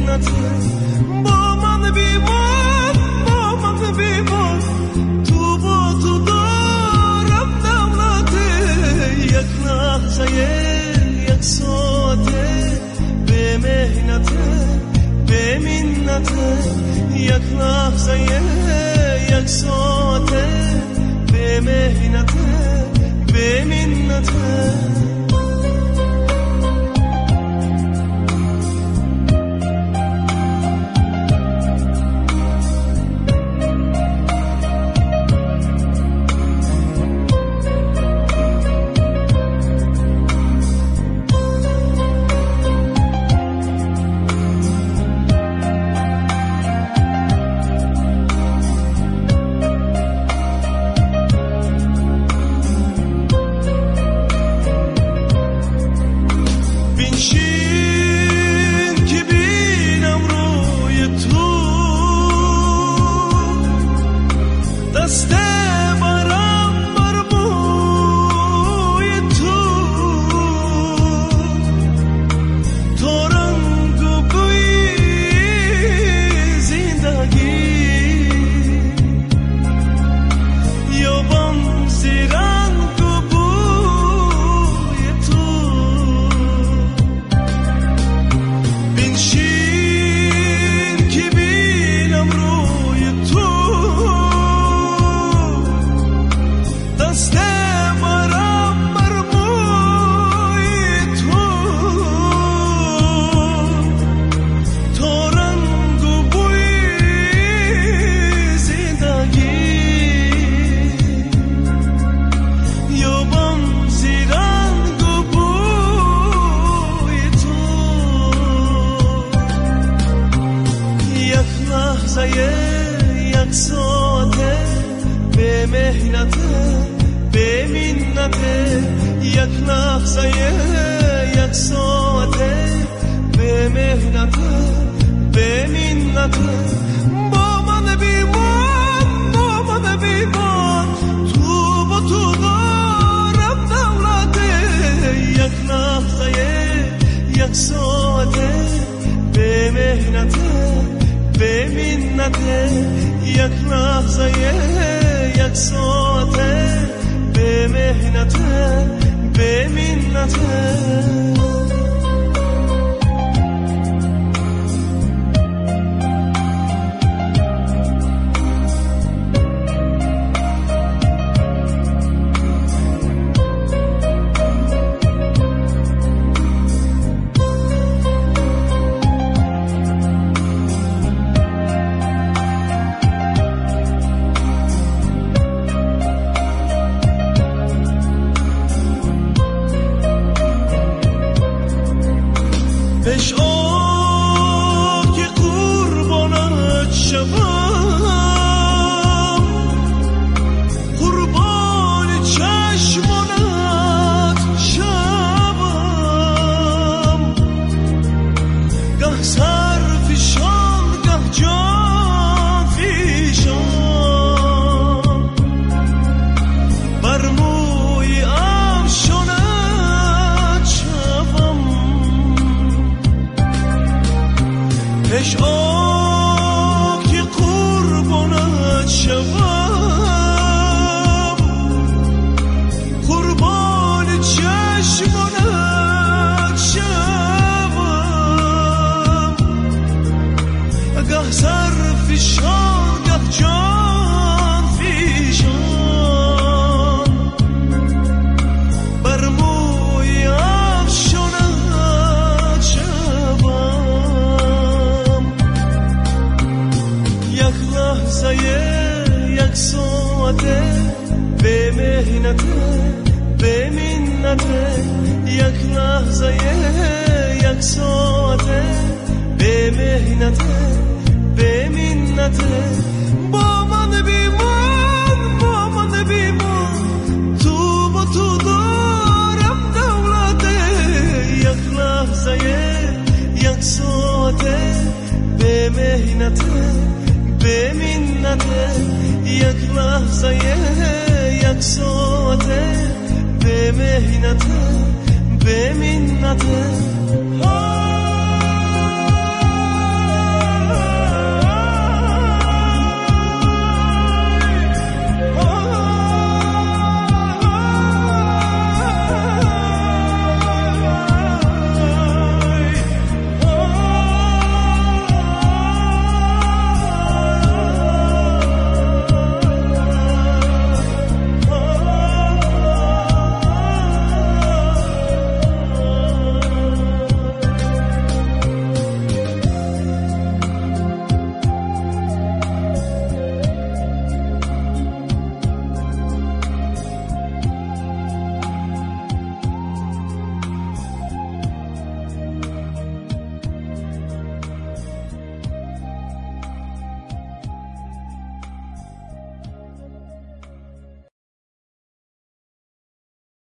منته با من بیمان با من بیمان تو با تو دارم دولته یک لحظه یک ساعته به مهنته به منته یک لحظه یک ساعته به مهنته به منته یک ساعته به مهنته به منته یک لحظه یک ساعته به مهنته به منته با من بیمان با من بیمان تو با تو دارم دولته یک لحظه یک ساعته به مهنته به منته یک لحظه یک ساعته به مهنته به منته که قربانت شوم قربان چشمانت شوم گه سر فشان گه جان فشان بر موی افشانت شوم عشق که قربانت شوم قربان چشمانت شوم گه سر فشان گه جان فشان بر موی افشانت شوم یک لحظه یک ساعته به مهنته به منته یک لحظه یک ساعته به مهنته به منته با من بیمان با من بیمان تو با تو دارم دولته یک لحظه یک ساعته به مهنته به منته یک لحظه یک ساعته به مهنته به منته